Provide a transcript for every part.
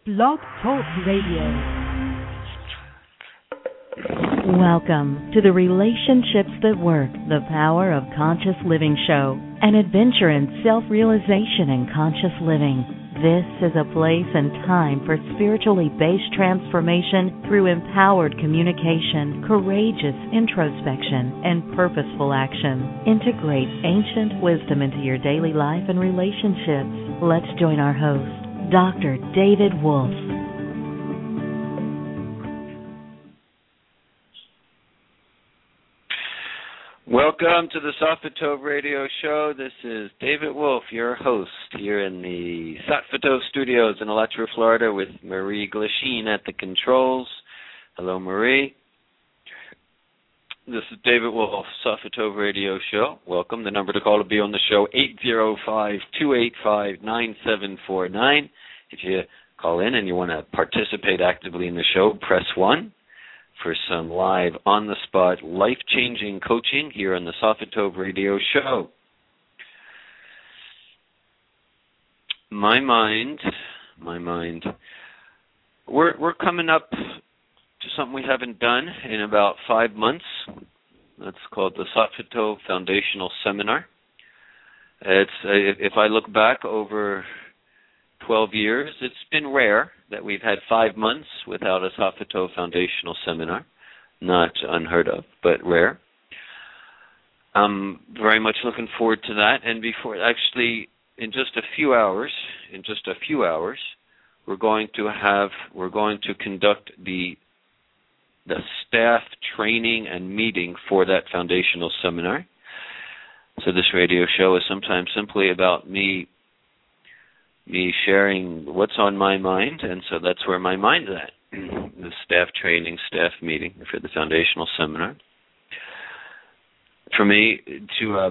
Blog Talk Radio. Welcome to the Relationships That Work, the Power of Conscious Living show, an adventure in self-realization and conscious living. This is a place and time for spiritually based transformation through empowered communication, courageous introspection, and purposeful action. Integrate ancient wisdom into your daily life and relationships. Let's join our host, Dr. David Wolfe. Welcome to the Sattva Radio Show. This is David Wolfe, your host, here in the Sattva Studios in Alachua, Florida, with Marie Glasheen at the controls. Hello, Marie. This is David Wolfe, Sattva Radio Show. Welcome. The number to call to be on the show, 805-285-9749. If you call in and you want to participate actively in the show, press 1. For some live, on-the-spot, life-changing coaching here on the Sattva Radio Show. My mind. We're coming up to something we haven't done in about 5 months. That's called the Sattva Foundational Seminar. If I look back over 12 years, it's been rare that we've had 5 months without a Sattva Foundational Seminar. Not unheard of, but rare. I'm very much looking forward to that. And in just a few hours, we're going to conduct the staff training and meeting for that foundational seminar. So this radio show is sometimes simply about me sharing what's on my mind, and so that's where my mind's at, the staff training, staff meeting for the foundational seminar. For me to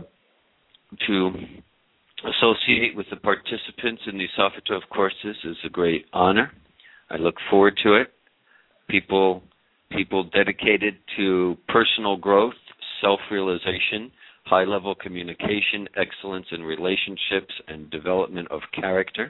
associate with the participants in these Sattva courses is a great honor. I look forward to it. People dedicated to personal growth, self-realization, high-level communication, excellence in relationships, and development of character.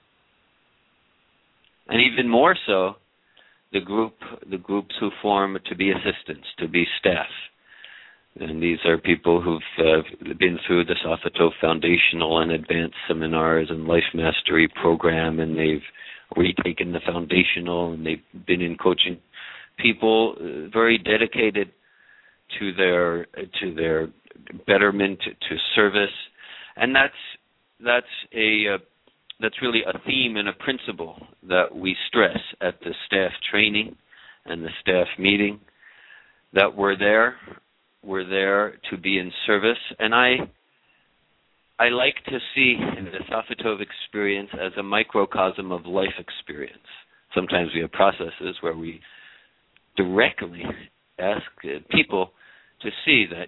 And even more so, the groups who form to be assistants, to be staff. And these are people who've been through the Sattva Foundational and Advanced Seminars and Life Mastery Program, and they've retaken the Foundational, and they've been in coaching. People very dedicated to their betterment, to service, and that's really a theme and a principle that we stress at the staff training and the staff meeting. That we're there to be in service, and I like to see the Sattva experience as a microcosm of life experience. Sometimes we have processes where we directly ask people to see that,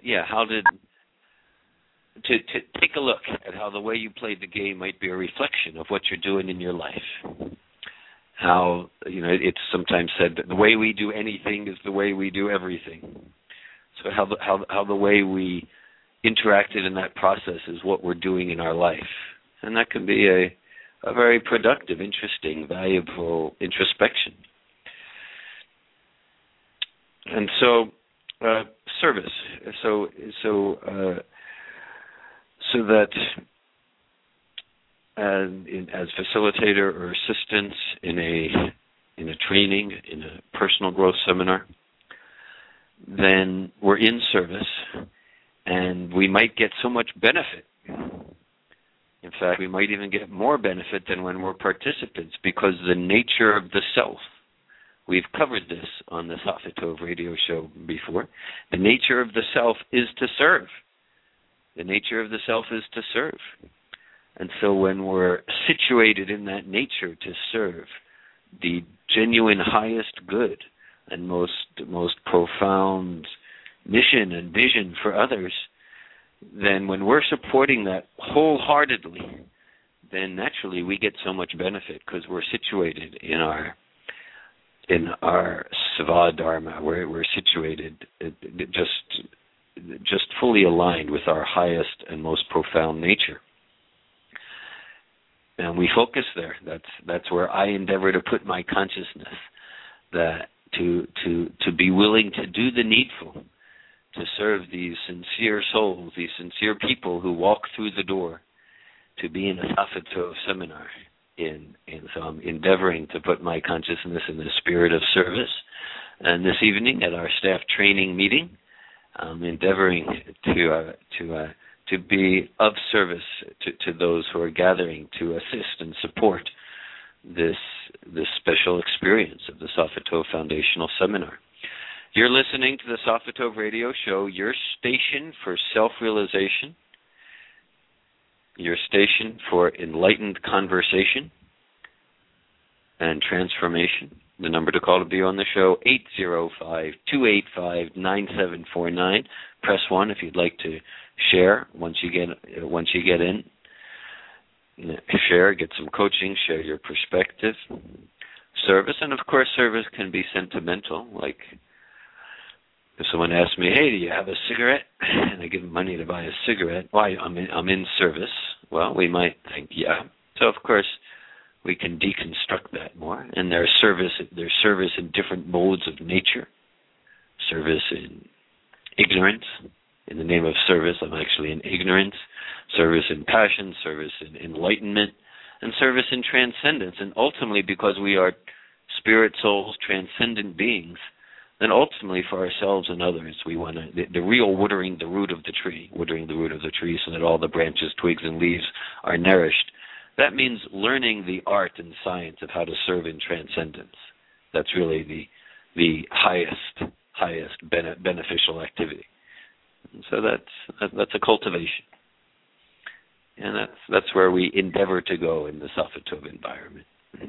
to take a look at how the way you played the game might be a reflection of what you're doing in your life. How, it's sometimes said that the way we do anything is the way we do everything. So how the way we interacted in that process is what we're doing in our life. And that can be a very productive, interesting, valuable introspection. And so, service. So that as facilitator or assistants in a training, in a personal growth seminar, then we're in service, and we might get so much benefit. In fact, we might even get more benefit than when we're participants, because the nature of the self. We've covered this on the Sattva Radio Show before. The nature of the self is to serve. The nature of the self is to serve. And so when we're situated in that nature to serve the genuine highest good and most profound mission and vision for others, then when we're supporting that wholeheartedly, then naturally we get so much benefit because we're situated in our Svadharma, where we're situated just fully aligned with our highest and most profound nature. and we focus there. That's where I endeavor to put my consciousness, that to be willing to do the needful, to serve these sincere souls, these sincere people who walk through the door, to be in a Safatov seminar. And so I'm endeavoring to put my consciousness in the spirit of service. And this evening at our staff training meeting, I'm endeavoring to be of service to those who are gathering to assist and support this special experience of the Safatov Foundational Seminar. You're listening to the Safatov Radio Show, your station for self-realization, your station for enlightened conversation and transformation. The number to call to be on the show, 805-285-9749. Press 1 if you'd like to share once you get in. Share, get some coaching, share your perspective. Service, and of course service can be sentimental, like if someone asks me, hey, do you have a cigarette? And I give them money to buy a cigarette. Why? I'm in service. Well, we might think, yeah. So, of course, we can deconstruct that more. And there's service in different modes of nature. Service in ignorance. In the name of service, I'm actually in ignorance. Service in passion, service in enlightenment, and service in transcendence. And ultimately, because we are spirit souls, transcendent beings, then ultimately for ourselves and others, we want to, the real watering the root of the tree so that all the branches, twigs, and leaves are nourished. That means learning the art and science of how to serve in transcendence. That's really the highest beneficial activity. And so that's a cultivation. And that's where we endeavor to go in the Safatov environment.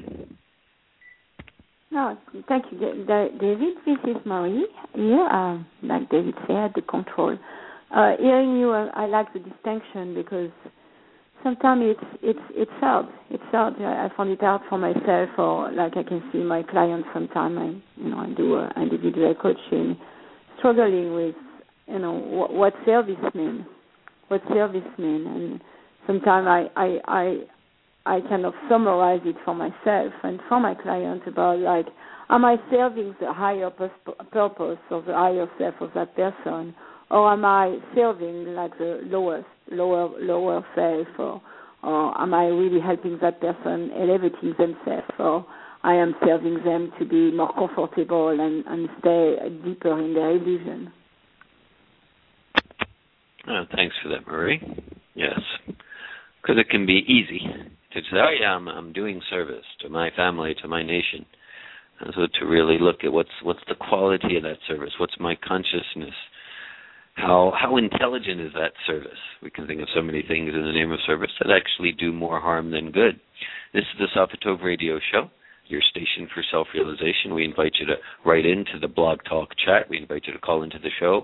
No, thank you, David. This is Marie here. Like David said, the control. Hearing you, I like the distinction because sometimes it's hard. It's hard. I found it hard for myself, or like I can see my clients sometimes. I do individual coaching, struggling with what service means. And sometimes I kind of summarize it for myself and for my clients about, like, am I serving the higher purpose of the higher self of that person, or am I serving like the lower self, or am I really helping that person elevating themselves, or I am serving them to be more comfortable and stay deeper in their illusion? Thanks for that, Marie. Yes, because it can be easy to say, oh yeah, I'm doing service to my family, to my nation. And so to really look at what's the quality of that service, what's my consciousness, how intelligent is that service? We can think of so many things in the name of service that actually do more harm than good. This is the Safatov Radio Show, your station for self-realization. We invite you to write into the Blog Talk chat. We invite you to call into the show,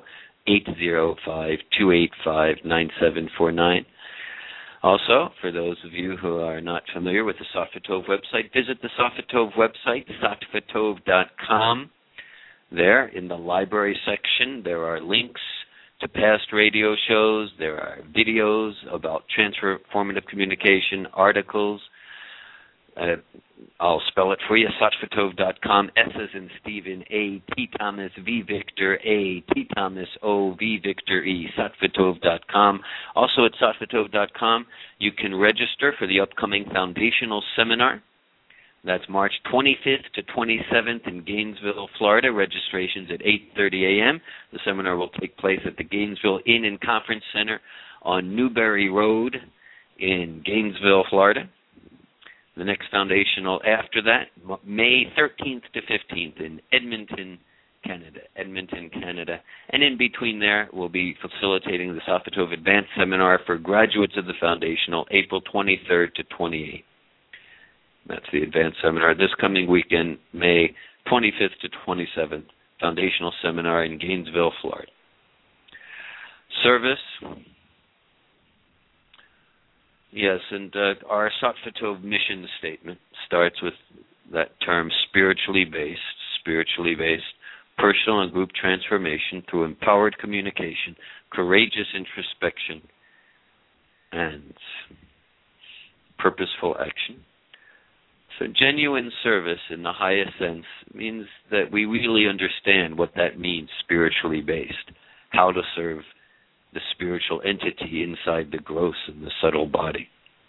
805-285-9749. Also, for those of you who are not familiar with the Safatov website, visit the Safatov website, safatov.com. There, in the library section, there are links to past radio shows. There are videos about transformative communication, articles. I'll spell it for you, safatov.com, S as in Stephen, A, T Thomas, V Victor, A, T Thomas, O, V Victor, E, safatov.com. Also at safatov.com, you can register for the upcoming foundational seminar. That's March 25th to 27th in Gainesville, Florida. Registration's at 8:30 a.m. The seminar will take place at the Gainesville Inn and Conference Center on Newberry Road in Gainesville, Florida. The next foundational after that, May 13th to 15th in Edmonton, Canada. And in between there, we'll be facilitating the Safatov Advanced Seminar for graduates of the foundational, April 23rd to 28th. That's the Advanced Seminar. This coming weekend, May 25th to 27th, foundational seminar in Gainesville, Florida. Service. Yes, and our Safatov mission statement starts with that term, spiritually based, personal and group transformation through empowered communication, courageous introspection, and purposeful action. So genuine service in the highest sense means that we really understand what that means spiritually based, how to serve the spiritual entity inside the gross and the subtle body.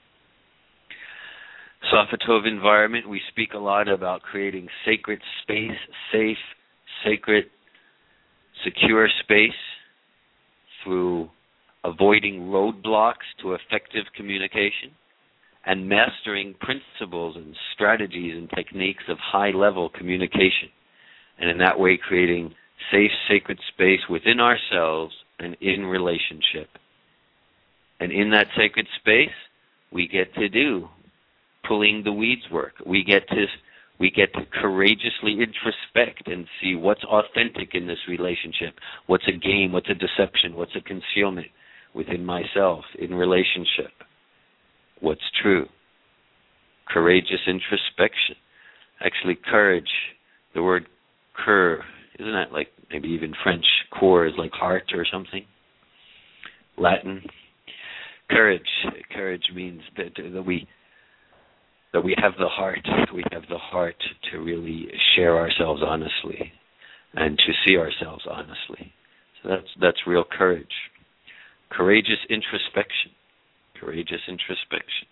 Sofatov environment, we speak a lot about creating sacred space, safe, sacred, secure space through avoiding roadblocks to effective communication and mastering principles and strategies and techniques of high-level communication, and in that way creating safe, sacred space within ourselves and in relationship. And in that sacred space, we get to do pulling the weeds work. We get to courageously introspect and see what's authentic in this relationship, what's a game, what's a deception, what's a concealment within myself, in relationship, what's true. Courageous introspection. Actually, courage, the word cœur, isn't that like maybe even French, corps is like heart or something? Latin. Courage means that we have the heart. We have the heart to really share ourselves honestly and to see ourselves honestly. So that's real courage. Courageous introspection. Courageous introspection.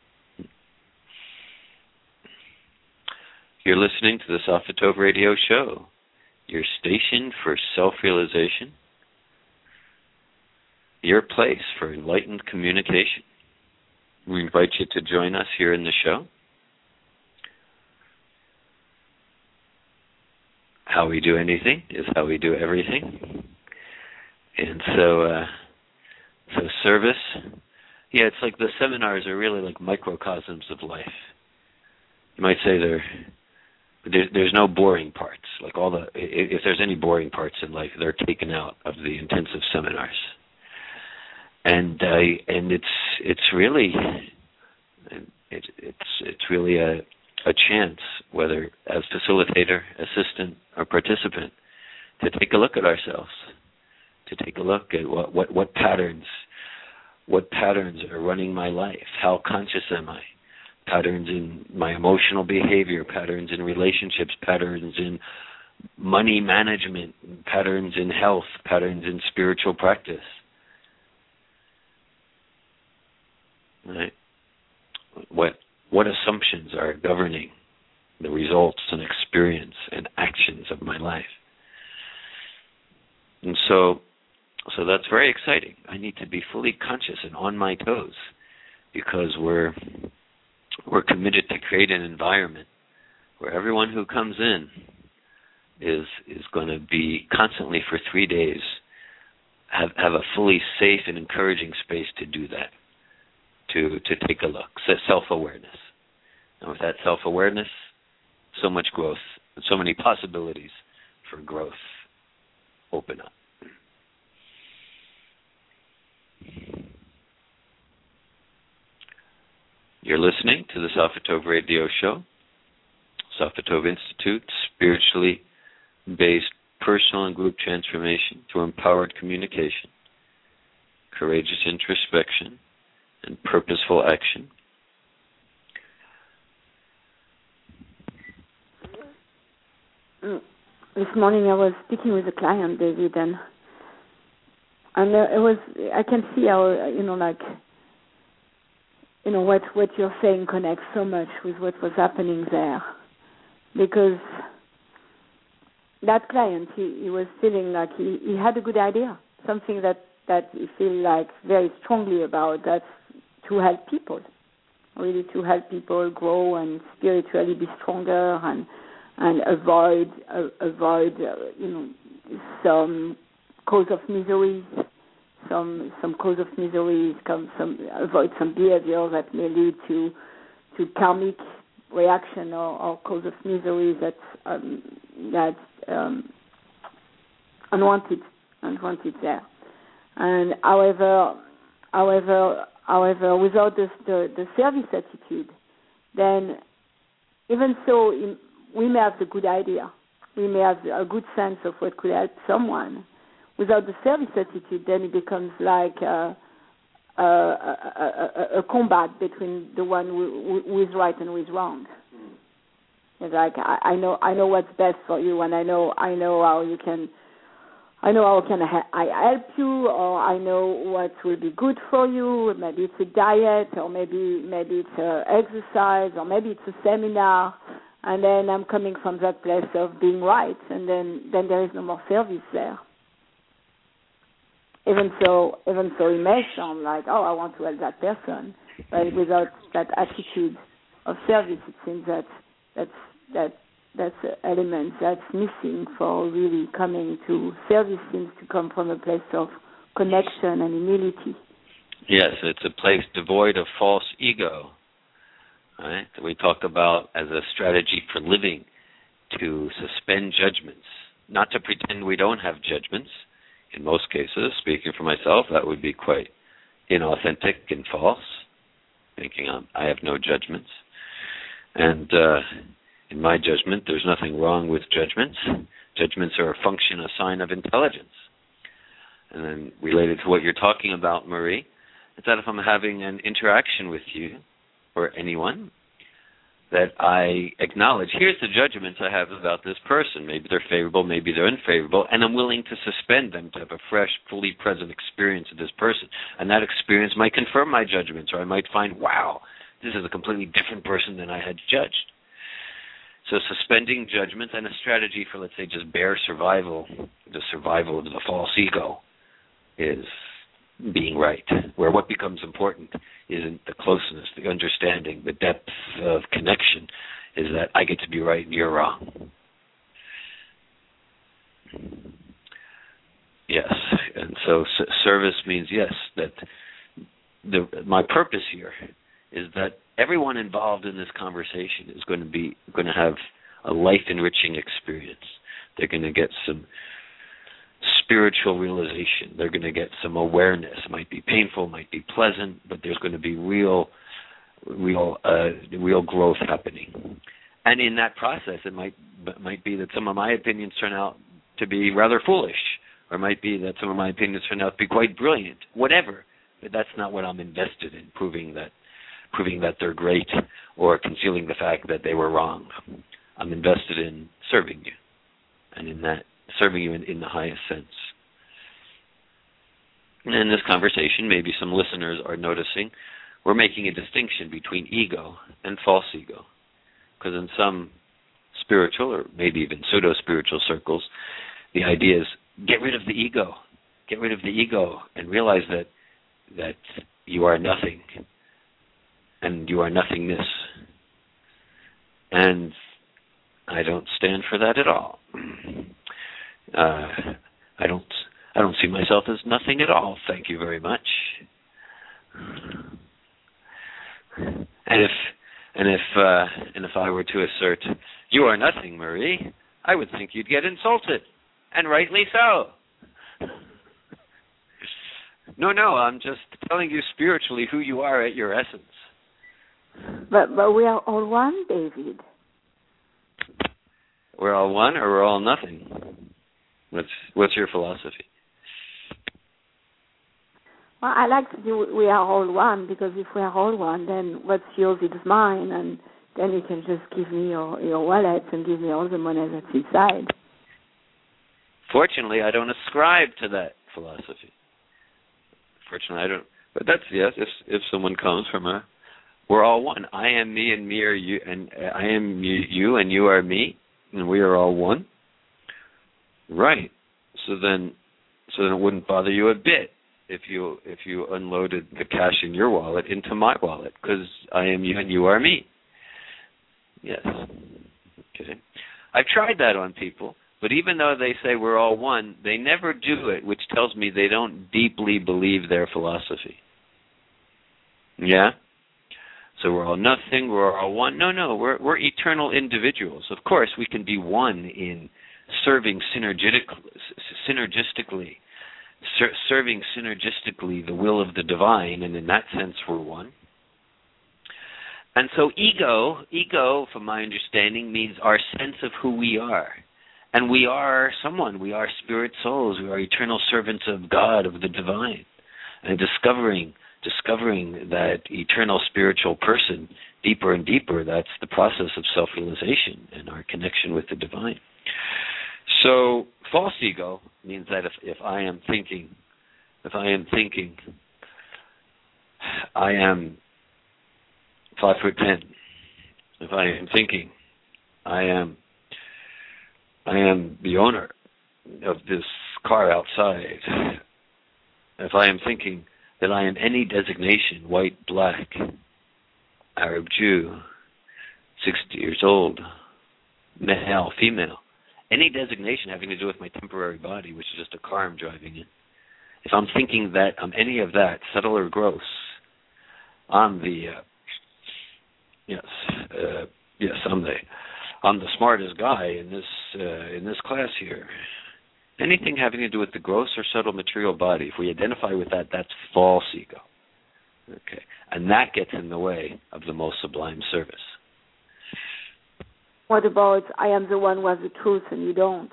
You're listening to the Sofatov Radio Show, your station for self-realization, your place for enlightened communication. We invite you to join us here in the show. How we do anything is how we do everything. And so service, it's like the seminars are really like microcosms of life. You might say there's no boring parts. Like if there's any boring parts in life, they're taken out of the intensive seminars. And it's really a chance, whether as facilitator, assistant, or participant, to take a look at ourselves, to take a look at what patterns are running my life, how conscious am I, patterns in my emotional behavior, patterns in relationships, patterns in money management, patterns in health, patterns in spiritual practice. Right? What assumptions are governing the results and experience and actions of my life? And so that's very exciting. I need to be fully conscious and on my toes, because we're committed to create an environment where everyone who comes in is going to be constantly for 3 days have a fully safe and encouraging space to do that. To take a look, self-awareness. And with that self-awareness, so much growth, and so many possibilities for growth open up. You're listening to the Sofatov Radio Show, Sofatov Institute, spiritually based personal and group transformation through empowered communication, courageous introspection, and purposeful action. This morning I was speaking with a client, David, and I can see how what you're saying connects so much with what was happening there, because that client he was feeling like he had a good idea, something that he feels like very strongly about, that's to help people, really to help people grow and spiritually be stronger and avoid some cause of misery, some cause of misery, avoid some behavior that may lead to karmic reaction or cause of misery that's unwanted there. And however, without the service attitude, then even so, we may have the good idea, we may have a good sense of what could help someone. Without the service attitude, then it becomes like a combat between the one who is right and who is wrong. It's like I know what's best for you, and I know how you can. I know how can I help you, or I know what will be good for you. Maybe it's a diet, or maybe it's exercise, or maybe it's a seminar. And then I'm coming from that place of being right, and then there is no more service there. Even so, it may sound like, oh, I want to help that person, but without that attitude of service, it seems that's an element that's missing for really coming to service. Seems to come from a place of connection and humility. Yes, it's a place devoid of false ego. Right? We talk about as a strategy for living to suspend judgments, not to pretend we don't have judgments. In most cases, speaking for myself, that would be quite inauthentic and false, thinking I have no judgments. And in my judgment, there's nothing wrong with judgments. Judgments are a function, a sign of intelligence. And then related to what you're talking about, Marie, it's that if I'm having an interaction with you, or anyone, that I acknowledge, here's the judgments I have about this person. Maybe they're favorable, maybe they're unfavorable, and I'm willing to suspend them to have a fresh, fully present experience of this person. And that experience might confirm my judgments, or I might find, wow, this is a completely different person than I had judged. So suspending judgments and a strategy for, let's say, just bare survival, the survival of the false ego, is being right, where what becomes important isn't the closeness, the understanding, the depth of connection, is that I get to be right and you're wrong. Yes, and so service means, yes, that my purpose here is that everyone involved in this conversation is going to have a life-enriching experience. They're going to get some spiritual realization. They're going to get some awareness. It might be painful, might be pleasant, but there's going to be real growth happening. And in that process, it might be that some of my opinions turn out to be rather foolish, or it might be that some of my opinions turn out to be quite brilliant. Whatever, but that's not what I'm invested in, proving that they're great or concealing the fact that they were wrong. I'm invested in serving you, and in that, serving you in the highest sense. And in this conversation, maybe some listeners are noticing we're making a distinction between ego and false ego. Because in some spiritual or maybe even pseudo-spiritual circles, the idea is get rid of the ego. Get rid of the ego and realize that you are nothing and you are nothingness. And I don't stand for that at all. I don't see myself as nothing at all. Thank you very much. And if I were to assert you are nothing, Marie, I would think you'd get insulted, and rightly so. No, I'm just telling you spiritually who you are at your essence. But we are all one, David. We're all one, or we're all nothing. What's your philosophy? Well, I like to do we are all one, because if we are all one, then what's yours is mine, and then you can just give me your wallet and give me all the money that's inside. Fortunately, I don't ascribe to that philosophy. Fortunately, I don't. But that's, yes, if someone comes from we're all one. I am me and me are you, and I am you and you are me, and we are all one. Right. So then it wouldn't bother you a bit if you unloaded the cash in your wallet into my wallet, because I am you and you are me. Yes. Okay. I've tried that on people, but even though they say we're all one, they never do it, which tells me they don't deeply believe their philosophy. Yeah? So we're all nothing, we're all one. No, we're eternal individuals. Of course, we can be one in serving synergistically, serving synergistically the will of the divine, and in that sense we're one. And so ego, from my understanding, means our sense of who we are. And we are someone, we are spirit souls, we are eternal servants of God, of the divine. And discovering discovering that eternal spiritual person deeper and deeper. That's the process of self-realization and our connection with the divine. So false ego means that if I am thinking I am 5'10", if I am thinking I am the owner of this car outside, if I am thinking that I am any designation, white, black, Arab, Jew, 60 years old, male, female, any designation having to do with my temporary body, which is just a car I'm driving in, if I'm thinking that I'm any of that, subtle or gross, I'm the I'm the smartest guy in this class here. Anything having to do with the gross or subtle material body, if we identify with that, that's false ego. Okay, and that gets in the way of the most sublime service. What about I am the one who has the truth and you don't?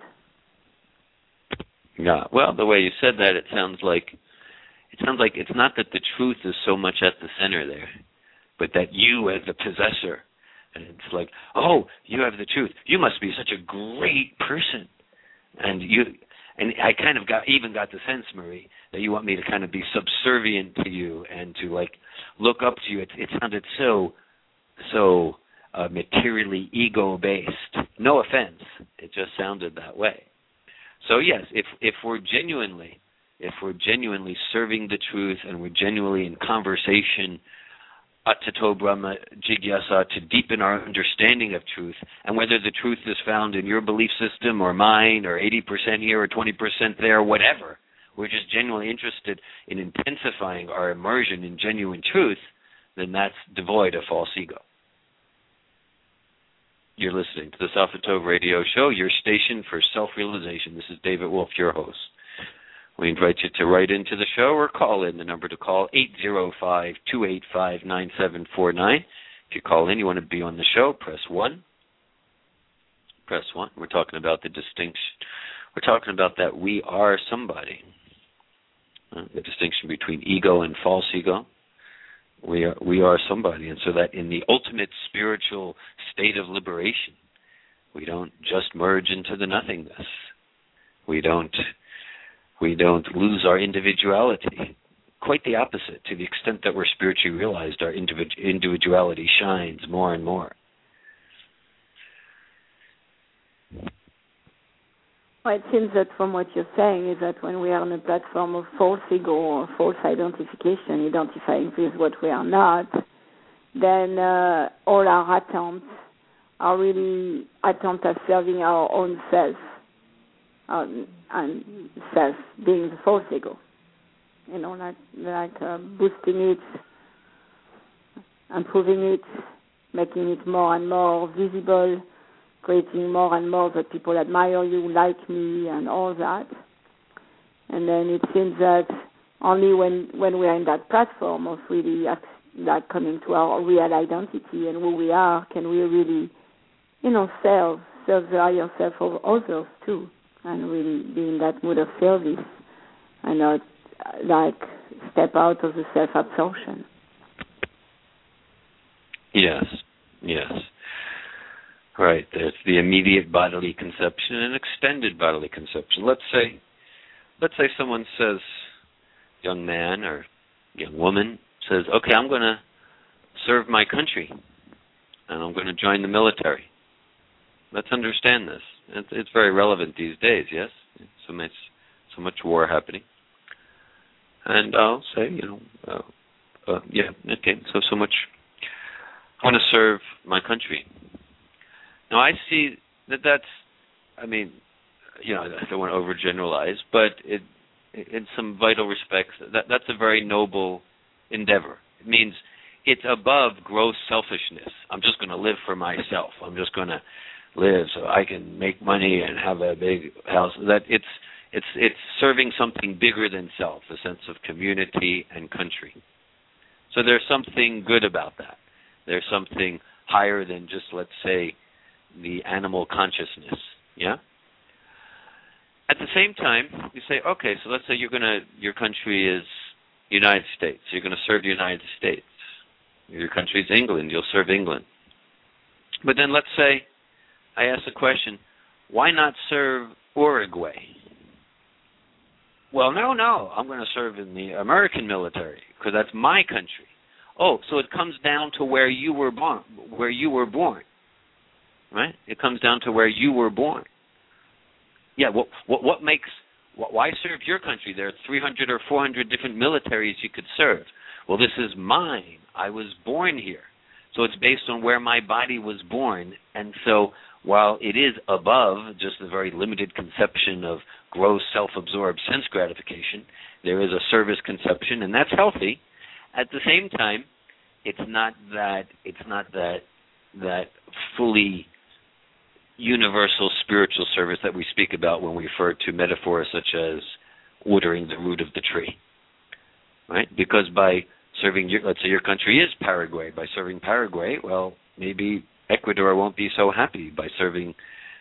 Yeah, well, the way you said that, it sounds like it's not that the truth is so much at the center there, but that you as the possessor, and it's like, oh, you have the truth. You must be such a great person, and I kind of got the sense, Marie, that you want me to kind of be subservient to you and to like look up to you. It sounded so materially ego-based. No offense, it just sounded that way. So yes, if we're genuinely serving the truth and we're genuinely in conversation, Atato Brahma Jigyasa, to deepen our understanding of truth, and whether the truth is found in your belief system or mine or 80% here or 20% there, whatever, we're just genuinely interested in intensifying our immersion in genuine truth, then that's devoid of false ego. You're listening to the Sofa Tov Radio Show, your station for self-realization. This is David Wolf, your host. We invite you to write into the show or call in. The number to call, 805-285-9749. If you call in, you want to be on the show, press 1. Press 1. We're talking about the distinction. We're talking about that we are somebody. The distinction between ego and false ego. We are somebody, and so that in the ultimate spiritual state of liberation, we don't just merge into the nothingness. We don't lose our individuality. Quite the opposite. To the extent that we're spiritually realized, our individuality shines more and more. Well, it seems that from what you're saying is that when we are on a platform of false ego or false identification, identifying with what we are not, then all our attempts are really attempts at serving our own self, and self being the false ego. You know, like boosting it, improving it, making it more and more visible, creating more and more that people admire you, like me, and all that. And then it seems that only when we are in that platform of really like coming to our real identity and who we are, can we really, serve the higher self of others too, and really be in that mood of service and not like step out of the self-absorption. Yes. Right, there's the immediate bodily conception and extended bodily conception. Let's say someone says, young man or young woman says, okay, I'm going to serve my country and I'm going to join the military. Let's understand this. It's very relevant these days, yes? So much war happening. And I'll say, so much, I want to serve my country. Now, I see that's, I don't want to overgeneralize, but in some vital respects, that's a very noble endeavor. It means it's above gross selfishness. I'm just going to live for myself. I'm just going to live so I can make money and have a big house. That it's serving something bigger than self, a sense of community and country. So there's something good about that. There's something higher than just, let's say, the animal consciousness, yeah? At the same time, you say, okay, so let's say your country is, United States. You're going to serve the United States. Your country's England. You'll serve England. But then let's say I ask the question, why not serve Uruguay? Well, no, I'm going to serve in the American military because that's my country. Oh, so it comes down to where you were born, right? It comes down to where you were born. Yeah, why serve your country? There are 300 or 400 different militaries you could serve. Well, this is mine. I was born here. So it's based on where my body was born. And so while it is above just a very limited conception of gross self-absorbed sense gratification, there is a service conception, and that's healthy. At the same time, it's not that fully universal spiritual service that we speak about when we refer to metaphors such as watering the root of the tree, right? Because by serving, let's say your country is Paraguay. By serving Paraguay, well, maybe Ecuador won't be so happy. By serving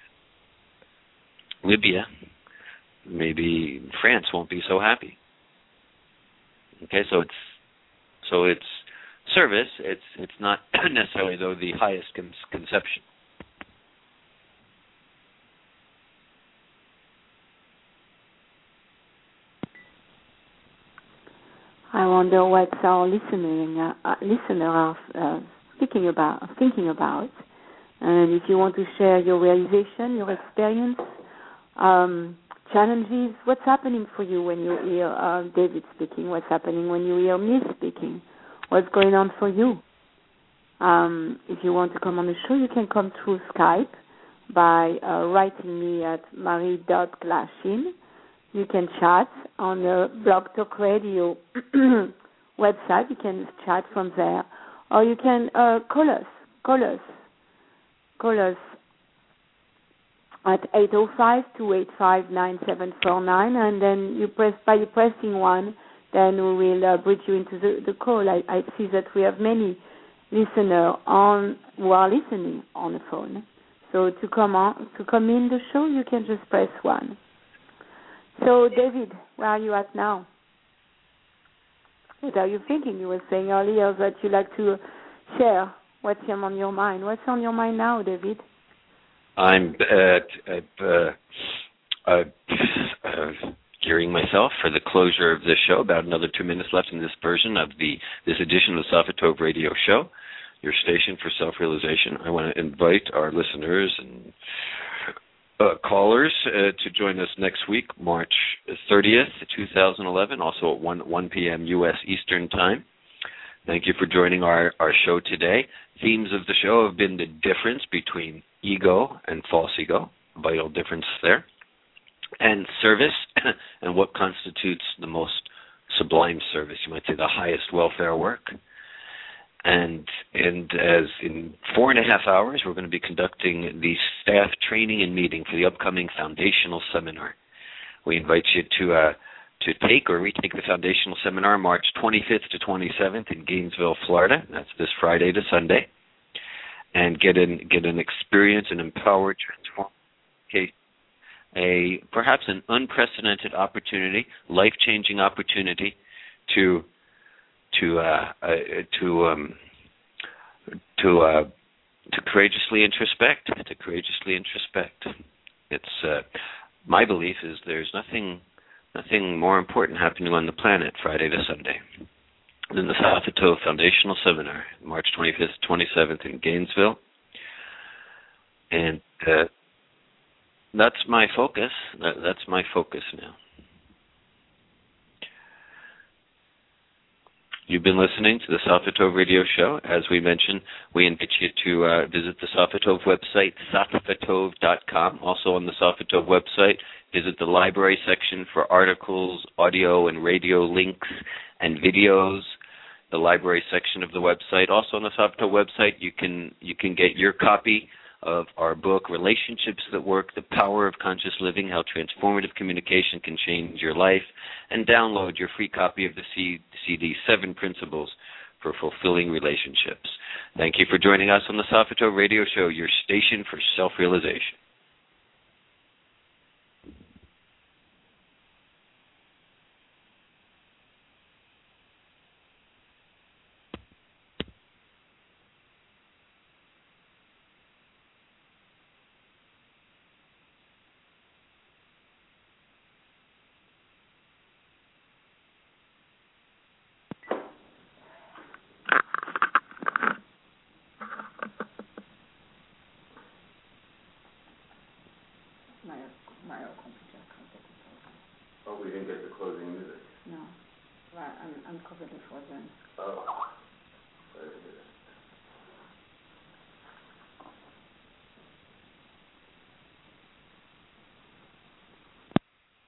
Libya, maybe France won't be so happy. Okay, so it's service. It's not necessarily, though, the highest conception. I wonder what our listener are thinking about. And if you want to share your realization, your experience, challenges, what's happening for you when you hear David speaking? What's happening when you hear me speaking? What's going on for you? If you want to come on the show, you can come through Skype by writing me at marie.glashin. You can chat on the Blog Talk Radio website. You can chat from there. Or you can call us. Call us at 805-285-9749, and then by pressing 1, then we will bridge you into the call. I see that we have many listeners who are listening on the phone. So to come in the show, you can just press 1. So, David, where are you at now? What are you thinking? You were saying earlier that you like to share what's on your mind. What's on your mind now, David? I'm gearing myself for the closure of this show. About another 2 minutes left in this version of this edition of the Sofa Tov Radio Show, your station for self-realization. I want to invite our listeners and callers to join us next week, March 30th, 2011, also at 1 p.m. U.S. Eastern Time. Thank you for joining our show today. Themes of the show have been the difference between ego and false ego, vital difference there, and service, and what constitutes the most sublime service, you might say the highest welfare work. And as in 4.5 hours, we're going to be conducting the staff training and meeting for the upcoming foundational seminar. We invite you to take or retake the foundational seminar March 25th to 27th in Gainesville, Florida. That's this Friday to Sunday, and get an experience, an empowered, transformed, perhaps an unprecedented opportunity, life-changing opportunity to courageously introspect. It's my belief is there's nothing more important happening on the planet Friday to Sunday than the Sofa Tov Foundational Seminar, March 25th, 27th in Gainesville, and that's my focus. That's my focus now. You've been listening to the Sofa Tov Radio Show. As we mentioned, we invite you to visit the Sofa Tov website, safatov.com. Also on the Sofa Tov website, visit the library section for articles, audio and radio links, and videos. The library section of the website. Also on the Sofa Tov website, you can get your copy of our book, Relationships That Work, The Power of Conscious Living, How Transformative Communication Can Change Your Life, and download your free copy of the CD, 7 Principles for Fulfilling Relationships. Thank you for joining us on the Sofa Tov Radio Show, your station for self-realization. my computer can't take it over. Oh, we didn't get the closing music. No. Well, I'm completely frozen. Oh.